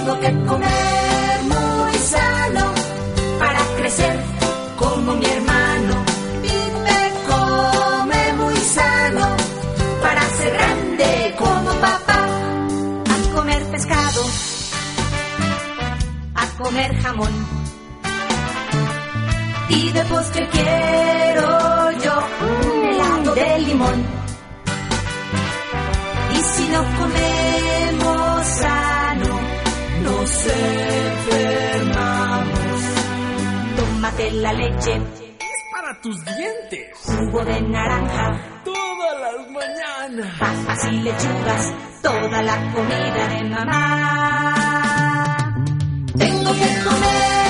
Tengo que comer muy sano para crecer como mi hermano. Pipe come muy sano para ser grande como papá. A comer pescado, a comer jamón, y de postre quiero yo un helado de limón. Y si no comemos sano, nos enfermamos. Tómate la leche, es para tus dientes. jugo de naranja, Todas las mañanas. papas y lechugas, toda la comida de mamá. Tengo que comer